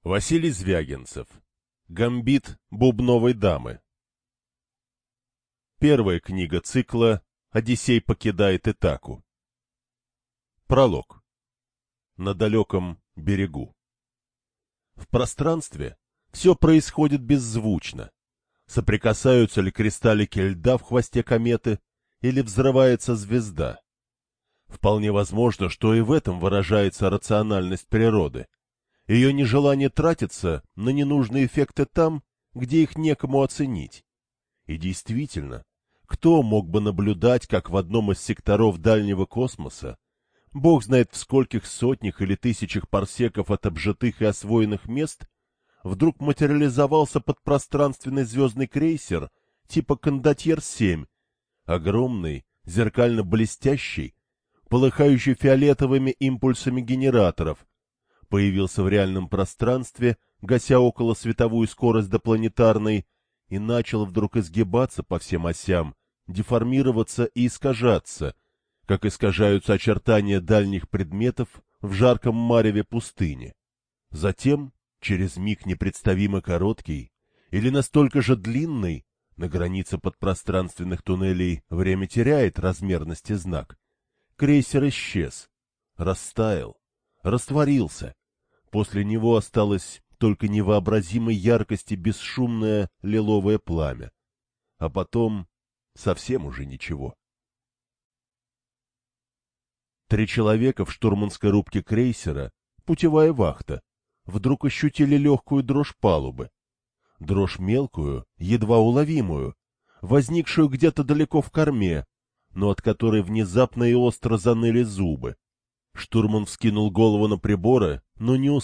Василий Звягинцев. Гамбит бубновой дамы. Первая книга цикла «Одиссей покидает Итаку». Пролог. На далеком берегу. В пространстве все происходит беззвучно. Соприкасаются ли кристаллики льда в хвосте кометы или взрывается звезда? Вполне возможно, что и в этом выражается рациональность природы. Ее нежелание тратиться на ненужные эффекты там, где их некому оценить. И действительно, кто мог бы наблюдать, как в одном из секторов дальнего космоса, бог знает в скольких сотнях или тысячах парсеков от обжитых и освоенных мест, вдруг материализовался подпространственный звездный крейсер типа «Кондотьер-7», огромный, зеркально-блестящий, полыхающий фиолетовыми импульсами генераторов, появился в реальном пространстве, гася околосветовую скорость до планетарной, и начал вдруг изгибаться по всем осям, деформироваться и искажаться, как искажаются очертания дальних предметов в жарком мареве пустыни. Затем, через миг непредставимо короткий или настолько же длинный, на границе подпространственных туннелей время теряет размерность и знак, крейсер исчез, растаял, растворился. После него осталось только невообразимой яркости бесшумное лиловое пламя. А потом совсем уже ничего. 3 человека в штурманской рубке крейсера, путевая вахта, вдруг ощутили легкую дрожь палубы. Дрожь мелкую, едва уловимую, возникшую где-то далеко в корме, но от которой внезапно и остро заныли зубы. Штурман вскинул голову на приборы, но не